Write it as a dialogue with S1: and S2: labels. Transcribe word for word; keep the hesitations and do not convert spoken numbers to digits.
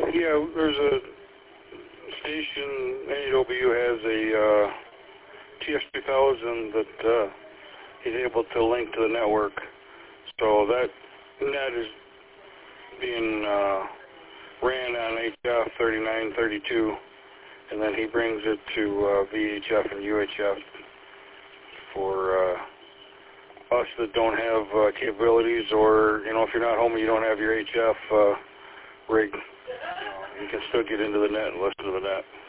S1: Yeah, there's a station, N E W has a uh, T S two thousand that uh, is able to link to the network. So that net is being uh, ran on H F thirty-nine thirty-two, and then he brings it to uh, V H F and U H F for uh, us that don't have uh, capabilities, or, you know, if you're not home and you don't have your H F uh, rig, you know, you can still get into the net and listen to the net.